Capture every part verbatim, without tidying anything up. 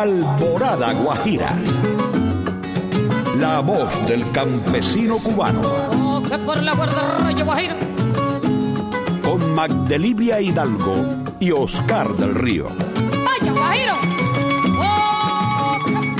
Alborada Guajira. La voz del campesino cubano. Oh, que por la guardarraya Guajira. Con Magdelibia Hidalgo y Oscar del Río. ¡Vaya, Guajiro! Oh,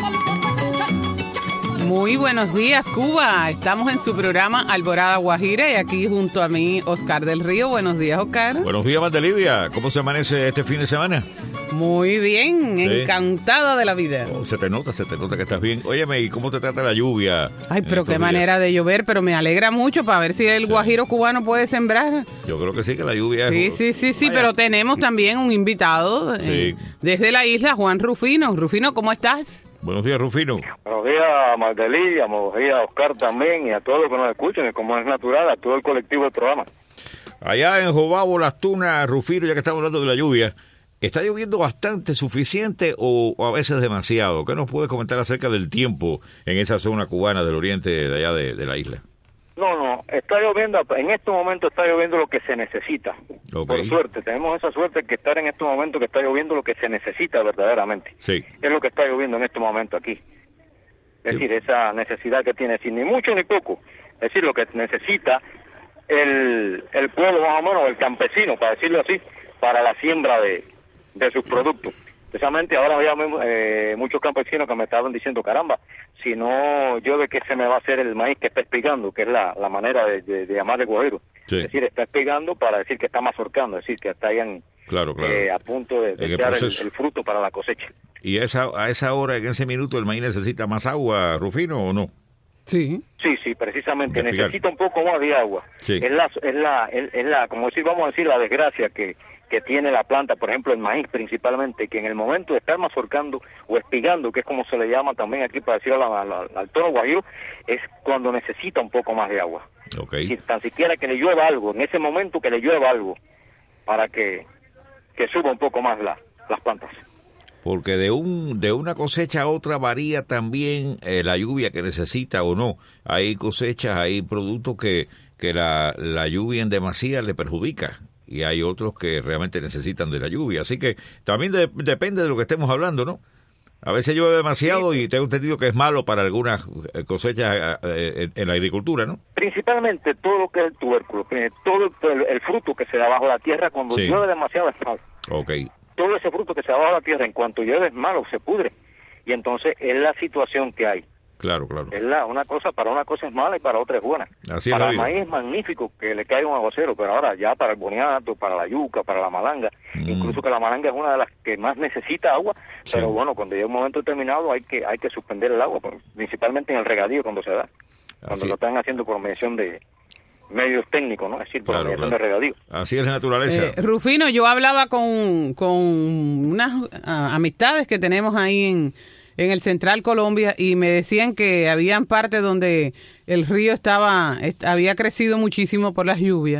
muy buenos días, Cuba. Estamos en su programa Alborada Guajira y aquí junto a mí, Oscar del Río. Buenos días, Oscar. Buenos días, Magdelibia. ¿Cómo se amanece este fin de semana? Muy bien, sí. Encantada de la vida. Oh, se te nota, se te nota que estás bien. Óyeme, ¿y cómo te trata la lluvia? Ay, pero qué días? manera de llover, pero me alegra mucho para ver si el sí. guajiro cubano puede sembrar. Yo creo que sí, que la lluvia sí, es... Sí, sí, sí, Vaya. Pero tenemos también un invitado sí. eh, desde la isla, Juan Rufino. Rufino, ¿cómo estás? Buenos días, Rufino. Buenos días, Magdelibia, buenos días, Oscar también, y a todos los que nos escuchen, como es natural, a todo el colectivo del programa. Allá en Jobabo, Las Tunas, Rufino, ya que estamos hablando de la lluvia, ¿está lloviendo bastante, suficiente o, o a veces demasiado? ¿Qué nos puedes comentar acerca del tiempo en esa zona cubana del oriente de allá de, de la isla? No, no, está lloviendo, en este momento está lloviendo lo que se necesita. Okay. Por suerte, tenemos esa suerte que estar en este momento que está lloviendo lo que se necesita verdaderamente. Sí. Es lo que está lloviendo en este momento aquí. Es sí. decir, esa necesidad que tiene, sin ni mucho ni poco. Es decir, lo que necesita el, el pueblo más o menos, el campesino, para decirlo así, para la siembra de, de sus productos. Precisamente ahora había eh, muchos campesinos que me estaban diciendo, caramba, si no llueve, ¿qué se me va a hacer el maíz que está espigando? Que es la, la manera de, de, de llamar el guajiro. Sí. Es decir, está espigando para decir que está mazorcando, es decir, que está ahí en, claro, claro. Eh, a punto de, de echar el, el fruto para la cosecha. ¿Y a esa, a esa hora, en ese minuto, el maíz necesita más agua, Rufino, o no? Sí. Sí, sí, precisamente, necesita un poco más de agua. Sí. Es la, es la, es, es la, como decir, vamos a decir, la desgracia que que tiene la planta, por ejemplo el maíz principalmente, que en el momento de estar mazorcando o espigando, que es como se le llama también aquí para decirlo al, al, al tono guajiro, es cuando necesita un poco más de agua. Okay. Y tan siquiera que le llueva algo, en ese momento que le llueva algo, para que, que suba un poco más la, las plantas. Porque de un de una cosecha a otra varía también eh, la lluvia que necesita o no. Hay cosechas, hay productos que, que la, la lluvia en demasía le perjudica. Y hay otros que realmente necesitan de la lluvia. Así que también de, depende de lo que estemos hablando, ¿no? A veces llueve demasiado sí. y tengo entendido que es malo para algunas cosechas eh, en la agricultura, ¿no? Principalmente todo lo que es el tubérculo, todo el, el fruto que se da bajo la tierra cuando sí. llueve demasiado es malo. Okay. Todo ese fruto que se da bajo la tierra en cuanto llueve es malo, se pudre. Y entonces es la situación que hay. Claro, claro. Es la, una cosa, para una cosa es mala y para otra es buena. Así para es el maíz es magnífico que le caiga un aguacero, pero ahora ya para el boniato, para la yuca, para la malanga, mm. incluso que la malanga es una de las que más necesita agua, sí. pero bueno, cuando llega un momento determinado hay que hay que suspender el agua, principalmente en el regadío cuando se da, cuando Así. lo están haciendo por mediación de medios técnicos, ¿no? Es decir, por claro, mediación claro. de regadío. Así es la naturaleza. Eh, Rufino, yo hablaba con, con unas uh, amistades que tenemos ahí en... en el Central Colombia y me decían que habían partes donde el río estaba había crecido muchísimo por las lluvias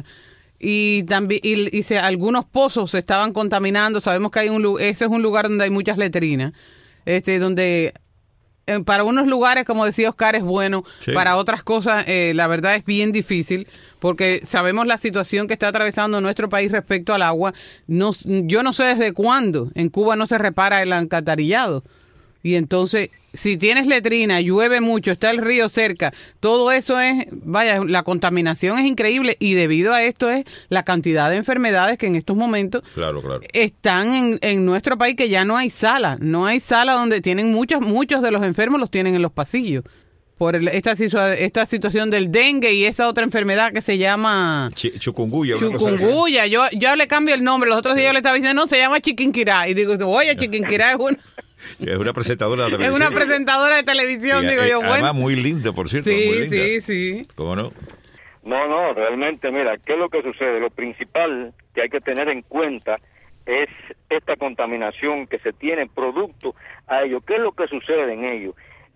y también y, y se, algunos pozos se estaban contaminando. Sabemos que hay un ese es un lugar donde hay muchas letrinas, este donde eh, para unos lugares, como decía Oscar, es bueno, sí. para otras cosas eh, la verdad es bien difícil porque sabemos la situación que está atravesando nuestro país respecto al agua. No, yo no sé desde cuándo en Cuba no se repara el alcantarillado. Y entonces, si tienes letrina, llueve mucho, está el río cerca, todo eso es, vaya, la contaminación es increíble y debido a esto es la cantidad de enfermedades que en estos momentos claro, claro. están en, en nuestro país, que ya no hay sala, no hay sala donde tienen muchos, muchos de los enfermos los tienen en los pasillos. Por el, esta, esta situación del dengue y esa otra enfermedad que se llama Ch chikungunya. Chikungunya, yo, yo le cambio el nombre, los otros días yo le estaba diciendo, no, se llama chiquinquirá, y digo, oye, chiquinquirá es una... Es una presentadora de televisión. Es una presentadora de televisión, sí, digo eh, yo, bueno. Además, muy linda, por cierto. Sí, muy linda. sí, sí. ¿Cómo no? No, no, realmente, mira, ¿qué es lo que sucede? Lo principal que hay que tener en cuenta es esta contaminación que se tiene producto a ello. ¿Qué es lo que sucede en ello?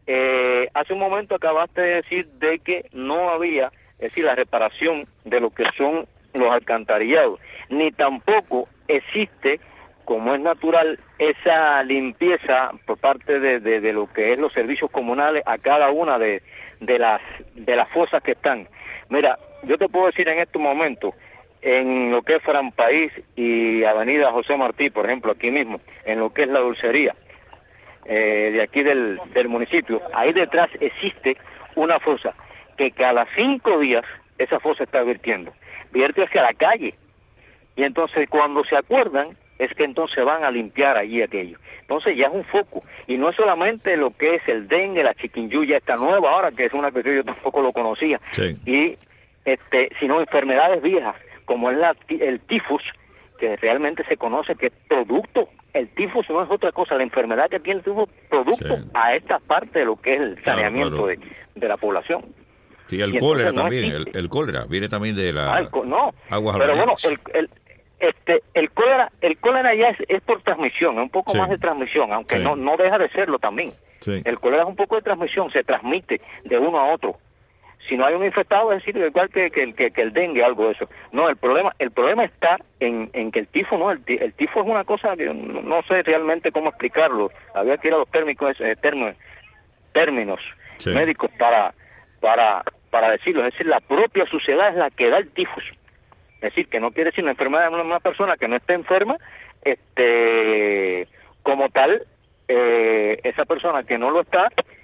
Eh, hace un momento acabaste de decir de que no había, es decir, la reparación de lo que son los alcantarillados, ni tampoco existe, como es natural, esa limpieza por parte de, de, de lo que es los servicios comunales a cada una de, de las de las fosas que están. Mira, yo te puedo decir en estos momentos, en lo que es Fran País y Avenida José Martí, por ejemplo, aquí mismo, en lo que es la dulcería, eh, de aquí del, del municipio, ahí detrás existe una fosa que cada cinco días esa fosa está vertiendo, vierte hacia la calle, y entonces cuando se acuerdan es que entonces van a limpiar allí aquello. Entonces ya es un foco, y no es solamente lo que es el dengue, la chikungunya, esta nueva ahora, que es una que yo tampoco lo conocía, sí. y este sino enfermedades viejas, como es la, el tifus, que realmente se conoce que es producto, el tifus no es otra cosa, la enfermedad que tiene el tifus producto sí. a esta parte de lo que es el saneamiento claro, claro. De, de la población. Sí, el y cólera no también, el, el cólera viene también de la ah, el, no, aguas pero bueno, el, el este el cólera el cólera ya es, es por transmisión, es un poco sí. más de transmisión, aunque sí. no no deja de serlo también. Sí. El cólera es un poco de transmisión, se transmite de uno a otro. Si no hay un infectado, es decir, igual que, que, que, que el dengue, algo de eso. No, el problema el problema está en, en que el tifo, no, el, el tifo es una cosa que no, no sé realmente cómo explicarlo. Había que ir a los térmicos, eh, términos, términos sí. médicos para, para, para decirlo. Es decir, la propia suciedad es la que da el tifus. Es decir, que no quiere decir una enfermedad de una persona que no esté enferma, este, como tal, eh, esa persona que no lo está,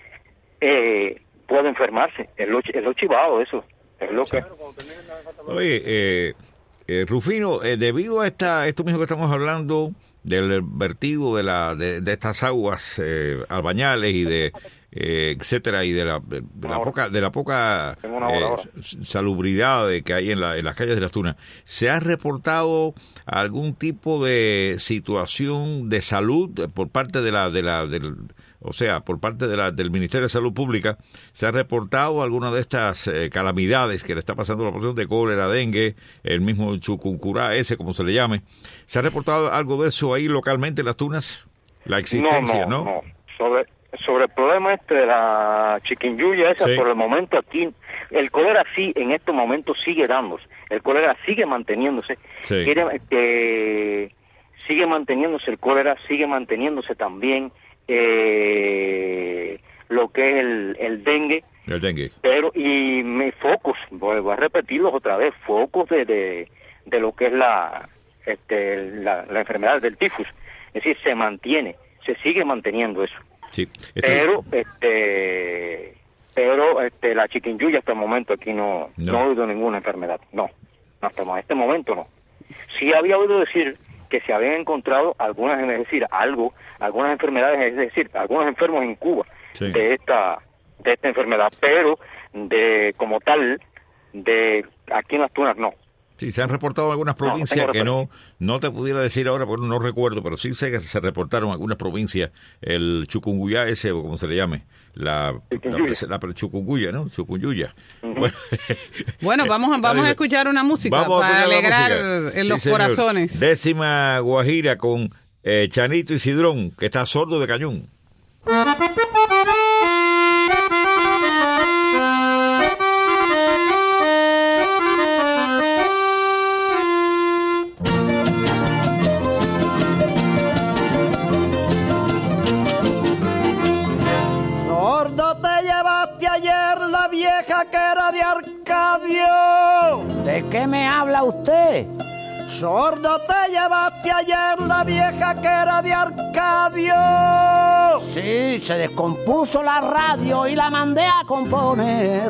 eh, puede enfermarse, es lo, es lo chivado eso, es lo que... Oye, eh, eh, Rufino, eh, debido a esta esto mismo que estamos hablando, del vertido de la de, de estas aguas eh, albañales y de eh, etcétera, y de la de, de la poca de la poca eh, salubridad que hay en, la, en las calles de Las Tunas, ¿se ha reportado algún tipo de situación de salud por parte de la de la del O sea, por parte de la, del Ministerio de Salud Pública, ¿se ha reportado alguna de estas eh, calamidades que le está pasando a la población de cólera, dengue, el mismo chucuncurá ese, como se le llame? ¿Se ha reportado algo de eso ahí localmente en Las Tunas? La existencia, ¿no? No, no, no. Sobre, sobre el problema este de la chikungunya esa, sí. por el momento aquí, el cólera sí, en estos momentos sigue dándose. El cólera sigue manteniéndose. Sí. Quiere, eh, sigue manteniéndose el cólera, sigue manteniéndose también Eh, lo que es el, el dengue, el dengue, pero y mis focos, voy, voy a repetirlos otra vez, focos de, de, de lo que es la, este, la, la enfermedad del tifus, es decir, se mantiene, se sigue manteniendo eso, sí. pero es... este, pero este, la chikungunya hasta el momento aquí no, no, no he oído ninguna enfermedad, no, hasta este momento no. Sí había oído decir que se habían encontrado algunas, es decir, algo, algunas enfermedades, es decir, algunos enfermos en Cuba sí. de esta de esta enfermedad, pero de como tal, de aquí en Las Tunas no. Sí, se han reportado algunas provincias no, que no no te pudiera decir ahora, porque no recuerdo, pero sí sé que se reportaron algunas provincias, el chukungunya ese, o como se le llame, la, la, la chukungunya, ¿no? Chukungunya. Uh-huh. Bueno, bueno, vamos, a, vamos a escuchar una música vamos para alegrar música. En sí, los señor. Corazones. Décima Guajira con eh, Chanito y Cidrón, que está sordo de cañón. Que era de Arcadio. ¿De qué me habla usted? Sordo, te llevaste ayer la vieja que era de Arcadio. Sí, se descompuso la radio y la mandé a componer.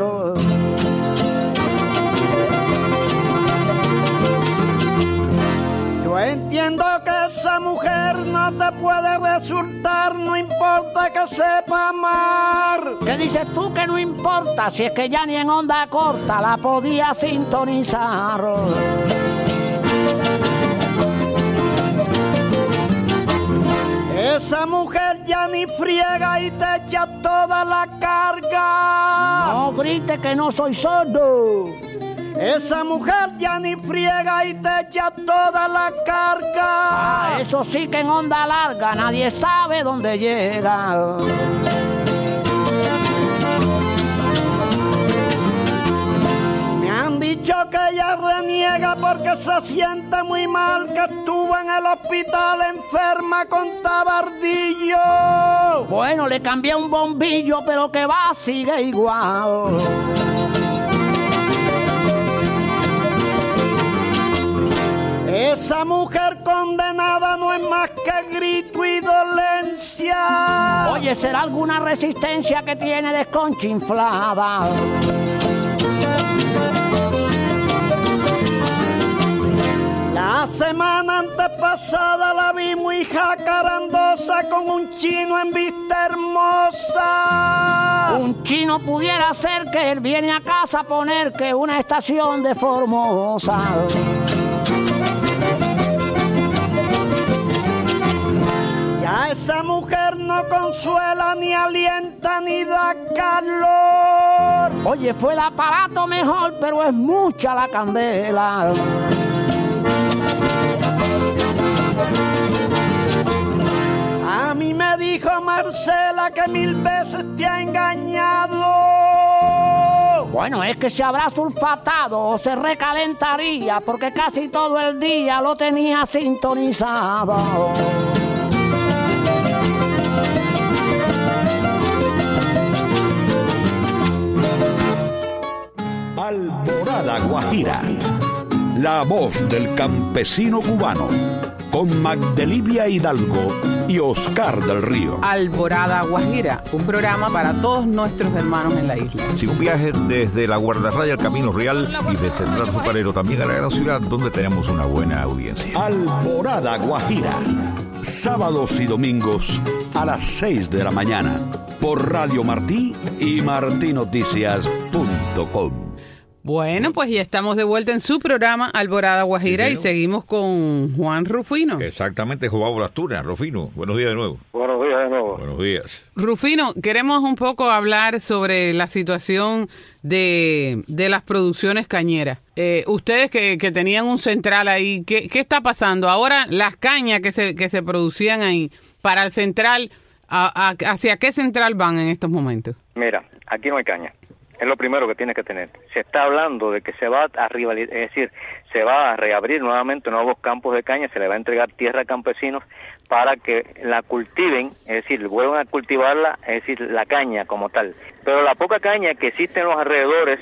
Yo entiendo que esa mujer no te puede resultar, no importa que sepa amar. ¿Qué dices tú que no importa? Si es que ya ni en onda corta la podía sintonizar. Esa mujer ya ni friega y te echa toda la carga. No grite que no soy sordo. Esa mujer ya ni friega y te echa toda la carga. Ah, eso sí que en onda larga nadie sabe dónde llega. Me han dicho que ella reniega porque se siente muy mal, que estuvo en el hospital enferma con tabardillo. Bueno, le cambié un bombillo, pero que va, sigue igual. Esa mujer condenada no es más que grito y dolencia. Oye, ¿será alguna resistencia que tiene desconchinflada? La semana antepasada la vi muy jacarandosa con un chino en vista hermosa. Un chino pudiera ser que él viene a casa a poner que una estación de Formosa. Ya esa mujer no consuela, ni alienta, ni da calor. Oye, fue el aparato mejor, pero es mucha la candela. A mí me dijo Marcela que mil veces te ha engañado. Bueno, es que se habrá sulfatado o se recalentaría, porque casi todo el día lo tenía sintonizado. Alborada Guajira, la voz del campesino cubano, con Magdelibia Hidalgo y Oscar del Río. Alborada Guajira, un programa para todos nuestros hermanos en la isla. Si un viaje desde la Guardarraya al Camino Real y del Central Azucarero también a la gran ciudad, donde tenemos una buena audiencia. Alborada Guajira, sábados y domingos a las seis de la mañana, por Radio Martí y martinoticias punto com. Bueno, pues ya estamos de vuelta en su programa Alborada Guajira, sí, y seguimos con Juan Rufino. Exactamente, Joao Lastura. Rufino, buenos días de nuevo. Buenos días de nuevo. Buenos días. Rufino, queremos un poco hablar sobre la situación de, de las producciones cañeras. Eh, ustedes que, que tenían un central ahí, ¿qué, qué está pasando? Ahora las cañas que se, que se producían ahí para el central, a, a, ¿hacia qué central van en estos momentos? Mira, aquí no hay caña. Es lo primero que tienes que tener. Se está hablando de que se va a rivalizar, es decir, se va a reabrir nuevamente nuevos campos de caña, se le va a entregar tierra a campesinos para que la cultiven, es decir, vuelvan a cultivarla, es decir, la caña como tal. Pero la poca caña que existe en los alrededores,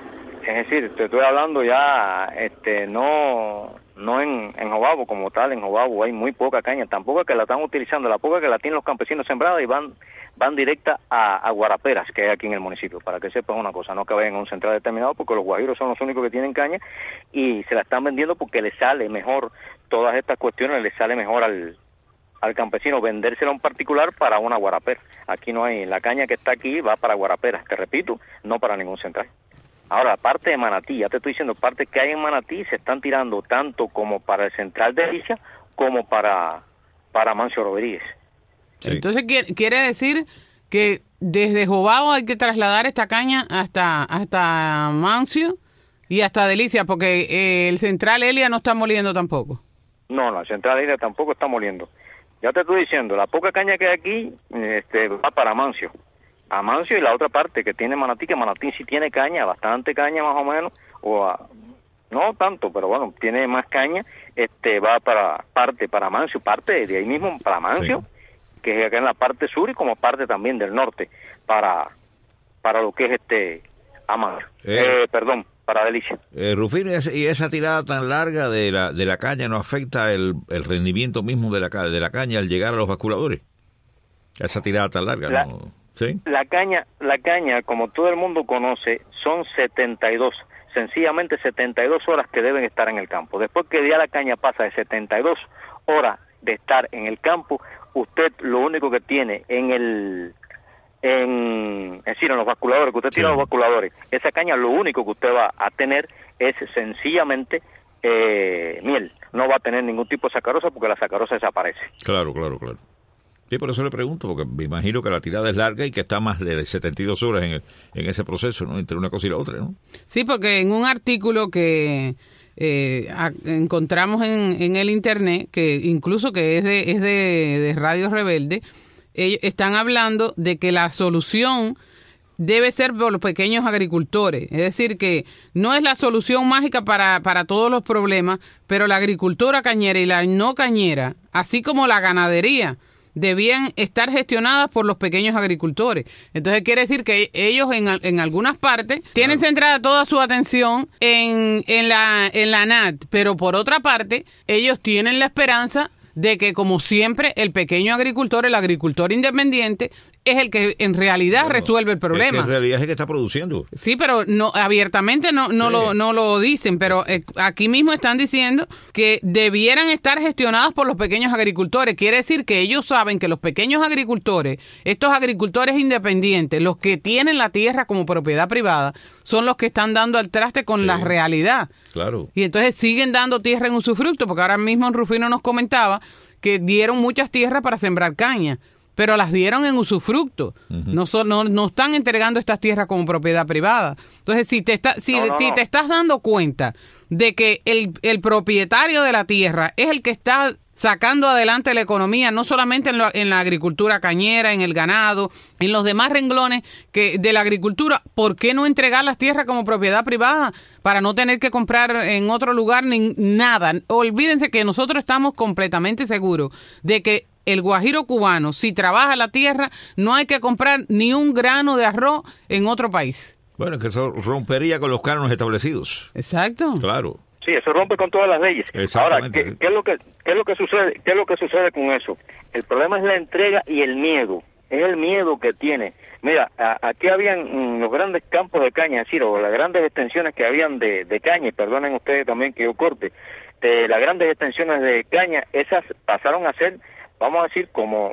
es decir, te estoy hablando ya, este, no... no en, en Jobabo como tal, en Jobabo hay muy poca caña, tampoco que la están utilizando, la poca que la tienen los campesinos sembrada y van van directa a, a guaraperas que hay aquí en el municipio, para que sepan una cosa, no que vayan a un central determinado, porque los guajiros son los únicos que tienen caña y se la están vendiendo porque les sale mejor, todas estas cuestiones les sale mejor al, al campesino vendérsela a un particular para una guarapera. Aquí no hay, la caña que está aquí va para guaraperas, te repito, no para ningún central. Ahora, parte de Manatí, ya te estoy diciendo, parte que hay en Manatí se están tirando tanto como para el central de Alicia como para, para Mancio Rodríguez. Sí. Entonces, quiere decir que desde Jobao hay que trasladar esta caña hasta hasta Mancio y hasta Delicia, porque eh, el central Elia no está moliendo tampoco. No, no, el central Elia tampoco está moliendo. Ya te estoy diciendo, la poca caña que hay aquí este, va para Mancio. A Mancio y la otra parte que tiene Manatí, que Manatí sí tiene caña, bastante caña más o menos, o a, no tanto, pero bueno, tiene más caña, este va para parte para Mancio, parte de ahí mismo para Mancio, sí, que es acá en la parte sur y como parte también del norte, para para lo que es este Amancio, eh, eh, perdón, para Delicia. Eh, Rufino, ¿y esa tirada tan larga de la de la caña no afecta el, el rendimiento mismo de la, de la caña al llegar a los basculadores? Esa tirada tan larga, la, ¿no? ¿Sí? La caña, la caña, como todo el mundo conoce, son setenta y dos, sencillamente setenta y dos horas que deben estar en el campo. Después que ya la caña pasa de setenta y dos horas de estar en el campo, usted lo único que tiene en el, en, es decir, en los basculadores, que usted sí. tira los basculadores, esa caña lo único que usted va a tener es sencillamente eh, miel. No va a tener ningún tipo de sacarosa porque la sacarosa desaparece. Claro, claro, claro. Sí, por eso le pregunto, porque me imagino que la tirada es larga y que está más de setenta y dos horas en, el, en ese proceso, ¿no? Entre una cosa y la otra, ¿no? Sí, porque en un artículo que eh, a, encontramos en, en el internet, que incluso que es de, es de, de Radio Rebelde, ellos están hablando de que la solución debe ser por los pequeños agricultores. Es decir, que no es la solución mágica para, para todos los problemas, pero la agricultura cañera y la no cañera, así como la ganadería, debían estar gestionadas por los pequeños agricultores. Entonces quiere decir que ellos en, en algunas partes tienen centrada toda su atención en, en, la, en la N A T, pero por otra parte ellos tienen la esperanza de que, como siempre, el pequeño agricultor, el agricultor independiente, es el que en realidad bueno, resuelve el problema. Es que en realidad es el que está produciendo. Sí, pero no abiertamente no no sí. lo no lo dicen, pero eh, aquí mismo están diciendo que debieran estar gestionadas por los pequeños agricultores. Quiere decir que ellos saben que los pequeños agricultores, estos agricultores independientes, los que tienen la tierra como propiedad privada, son los que están dando al traste con sí. la realidad. Claro. Y entonces siguen dando tierra en usufructo, porque ahora mismo Rufino nos comentaba que dieron muchas tierras para sembrar caña, pero las dieron en usufructo. Uh-huh. No, son, no no están entregando estas tierras como propiedad privada. Entonces, si te está, si, no, no, si no. te estás dando cuenta de que el, el propietario de la tierra es el que está sacando adelante la economía, no solamente en, lo, en la agricultura cañera, en el ganado, en los demás renglones que de la agricultura, ¿por qué no entregar las tierras como propiedad privada para no tener que comprar en otro lugar ni nada? Olvídense que nosotros estamos completamente seguros de que el guajiro cubano, si trabaja la tierra, no hay que comprar ni un grano de arroz en otro país. Bueno, que eso rompería con los cánones establecidos. Exacto. Claro. Sí, eso rompe con todas las leyes. Ahora, ¿qué, qué es lo que qué es lo que sucede? ¿Qué es lo que sucede con eso? El problema es la entrega y el miedo. Es el miedo que tiene. Mira, a, aquí habían mm, los grandes campos de caña, es decir, o las grandes extensiones que habían de, de caña, y perdonen ustedes también que yo corte, de las grandes extensiones de caña, esas pasaron a ser, vamos a decir, como,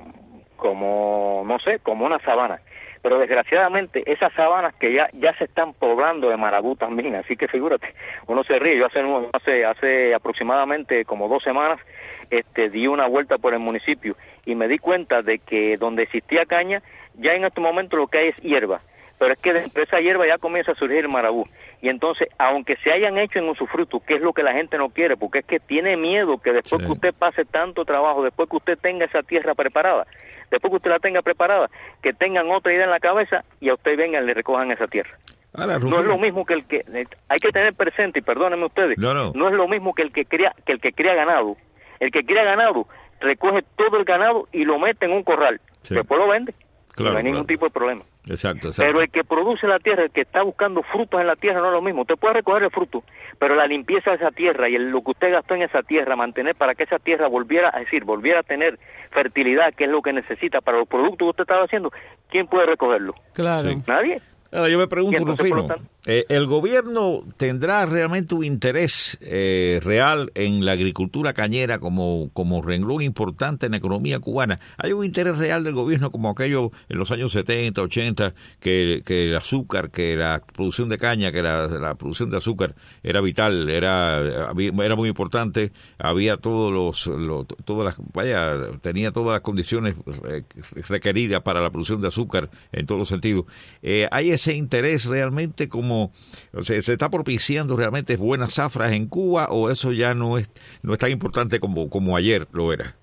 como no sé, como una sabana. Pero desgraciadamente esas sabanas que ya ya se están poblando de marabú también, así que figúrate, uno se ríe. Yo hace hace hace aproximadamente como dos semanas este di una vuelta por el municipio y me di cuenta de que donde existía caña, ya en este momento lo que hay es hierba, pero es que de esa hierba ya comienza a surgir el marabú. Y entonces, aunque se hayan hecho en usufructo, que es lo que la gente no quiere, porque es que tiene miedo que después sí. que usted pase tanto trabajo, después que usted tenga esa tierra preparada, después que usted la tenga preparada, que tengan otra idea en la cabeza y a usted vengan y le recojan esa tierra. Ahora, no es lo mismo que el que hay que tener presente, y perdónenme ustedes, no, no. no es lo mismo que el que cría que el que cría ganado. El que cría ganado recoge todo el ganado y lo mete en un corral, sí. después lo vende. Claro, no hay ningún claro. tipo de problema. Exacto, exacto. Pero el que produce la tierra, el que está buscando frutos en la tierra, no es lo mismo. Usted puede recoger el fruto, pero la limpieza de esa tierra y el, lo que usted gastó en esa tierra, mantener para que esa tierra volviera, es decir, volviera a tener fertilidad, que es lo que necesita para los productos que usted estaba haciendo, ¿quién puede recogerlo? Claro. Sí. Nadie. Ahora, yo me pregunto, Rufino, eh, ¿el gobierno tendrá realmente un interés eh, real en la agricultura cañera como, como renglón importante en la economía cubana? ¿Hay un interés real del gobierno como aquello en los años setenta, ochenta, que, que el azúcar, que la producción de caña, que la, la producción de azúcar era vital, era era muy importante, había todos los, los todas las, vaya, tenía todas las condiciones requeridas para la producción de azúcar en todos los sentidos? Eh, ¿Hay ese interés realmente como, o sea, se está propiciando realmente buenas zafras en Cuba, o eso ya no es no es tan importante como como ayer lo era?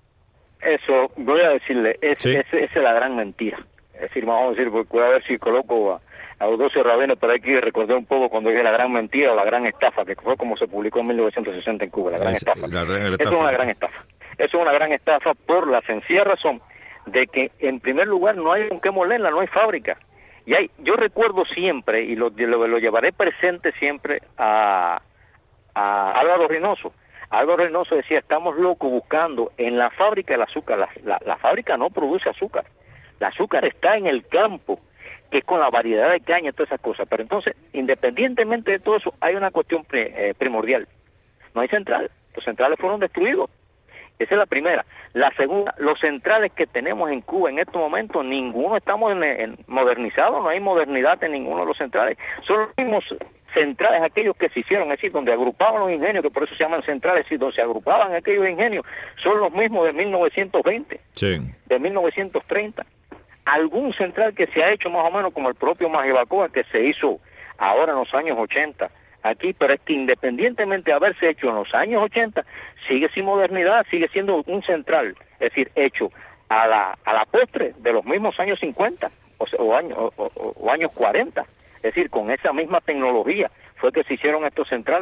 Eso, voy a decirle, es, ¿sí? es, esa es la gran mentira. Es decir, vamos a decir, voy a ver si coloco a, a Eudosio Ravena por aquí y recordé un poco cuando dije la gran mentira o la gran estafa, que fue como se publicó en mil novecientos sesenta en Cuba, la gran es, estafa. La gran estafa. Eso es una gran estafa. Eso es una gran estafa por la sencilla razón de que, en primer lugar, no hay con qué molerla, no hay fábrica. Y hay, yo recuerdo siempre, y lo, lo, lo llevaré presente siempre, a, a Álvaro Reynoso. Álvaro Reynoso decía, estamos locos buscando en la fábrica el azúcar. La, la, la fábrica no produce azúcar. El azúcar está en el campo, que es con la variedad de caña y todas esas cosas. Pero entonces, independientemente de todo eso, hay una cuestión pre, eh, primordial. No hay central. Los centrales fueron destruidos. Esa es la primera. La segunda, los centrales que tenemos en Cuba en estos momentos, ninguno estamos en, en modernizados, no hay modernidad en ninguno de los centrales. Son los mismos centrales aquellos que se hicieron, es decir, donde agrupaban los ingenios, que por eso se llaman centrales, es decir, donde se agrupaban aquellos ingenios, son los mismos de mil novecientos veinte, sí. de mil novecientos treinta. Algún central que se ha hecho más o menos como el propio Majibacoa, que se hizo ahora en los años ochenta, aquí, pero es que independientemente de haberse hecho en los años ochenta, sigue sin modernidad, sigue siendo un central, es decir, hecho a la a la postre de los mismos años cincuenta o, o, años, o, o, o años cuarenta, es decir, con esa misma tecnología fue que se hicieron estos centrales.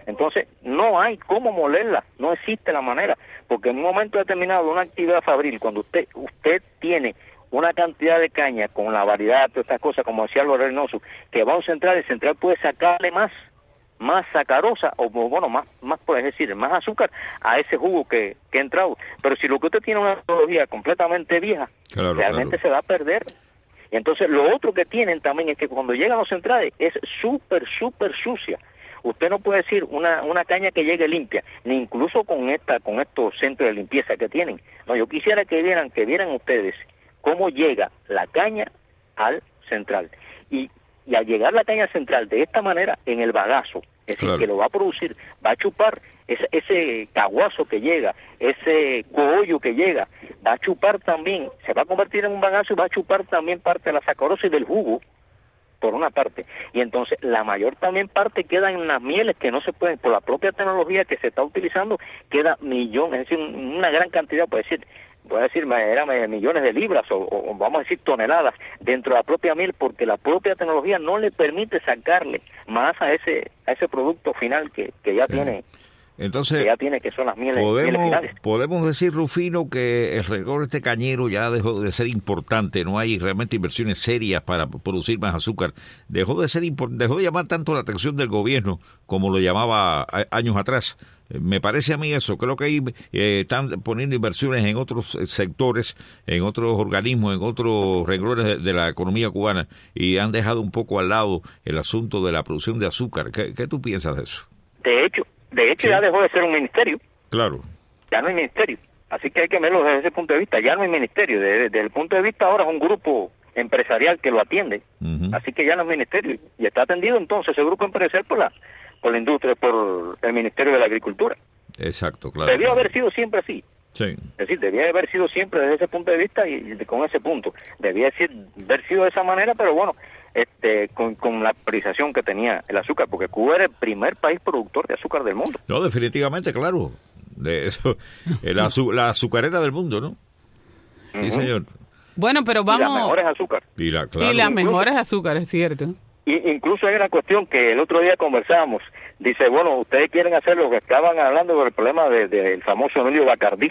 Entonces, no hay cómo molerla, no existe la manera, porque en un momento determinado, una actividad fabril, cuando usted usted tiene una cantidad de caña con la variedad de estas cosas, como decía Lord Reynoso, que va a un central, el central puede sacarle más, más sacarosa, o bueno, más, más puedes decir, más azúcar a ese jugo que, que ha entrado. Pero si lo que usted tiene una metodología completamente vieja, claro, realmente claro. se va a perder. Y entonces lo otro que tienen también es que cuando llegan los centrales es súper, súper sucia. Usted no puede decir una una caña que llegue limpia, ni incluso con esta con estos centros de limpieza que tienen. No, yo quisiera que vieran que vieran ustedes cómo llega la caña al central. Y, y al llegar la caña central de esta manera, en el bagazo, es decir, claro. que lo va a producir, va a chupar ese, ese caguazo que llega, ese cogollo que llega, va a chupar también, se va a convertir en un bagazo y va a chupar también parte de la sacarosa y del jugo, por una parte, y entonces la mayor también parte queda en las mieles que no se pueden, por la propia tecnología que se está utilizando, queda millones, es decir, una gran cantidad, puede decir, voy a decir, eran millones de libras o, o vamos a decir toneladas dentro de la propia miel, porque la propia tecnología no le permite sacarle más a ese a ese producto final que, que ya sí. tiene. Entonces, que ya tiene que son las mieles, podemos, mieles finales. Podemos decir, Rufino, que el rigor de este cañero ya dejó de ser importante, no hay realmente inversiones serias para producir más azúcar, dejó de ser dejó de llamar tanto la atención del gobierno como lo llamaba años atrás. Me parece a mí eso, creo que ahí eh, están poniendo inversiones en otros sectores, en otros organismos, en otros renglones de, de la economía cubana, y han dejado un poco al lado el asunto de la producción de azúcar. ¿Qué, qué tú piensas de eso? De hecho, de hecho sí. ya dejó de ser un ministerio. Claro. Ya no hay ministerio. Así que hay que verlo desde ese punto de vista. Ya no hay ministerio. Desde, desde el punto de vista ahora es un grupo empresarial que lo atiende. Uh-huh. Así que ya no es ministerio. Y está atendido entonces ese grupo empresarial por la por la industria, por el Ministerio de la Agricultura. Exacto, claro. Debió claro. haber sido siempre así. Sí. Es decir, debía haber sido siempre desde ese punto de vista y, y con ese punto. Debía decir, haber sido de esa manera, pero bueno, este con, con la priorización que tenía el azúcar, porque Cuba era el primer país productor de azúcar del mundo. No, definitivamente, claro. De eso, la, la azucarera del mundo, ¿no? Sí, uh-huh. señor. Bueno, pero vamos... Y las mejores azúcar. Y, la, claro. y las mejores azúcar, es cierto. Y incluso hay una cuestión que el otro día conversábamos. Dice, bueno, ustedes quieren hacer lo que estaban hablando del problema del de, de famoso Emilio Bacardí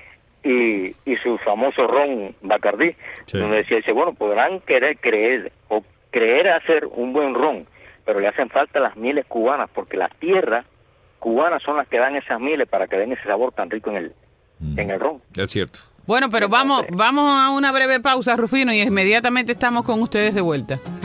y, y su famoso ron Bacardí, sí. donde decía, dice, bueno, podrán querer creer o creer hacer un buen ron, pero le hacen falta las mieles cubanas, porque las tierras cubanas son las que dan esas mieles para que den ese sabor tan rico en el, mm. en el ron. Es cierto. Bueno, pero vamos, vamos a una breve pausa, Rufino, y inmediatamente estamos con ustedes de vuelta.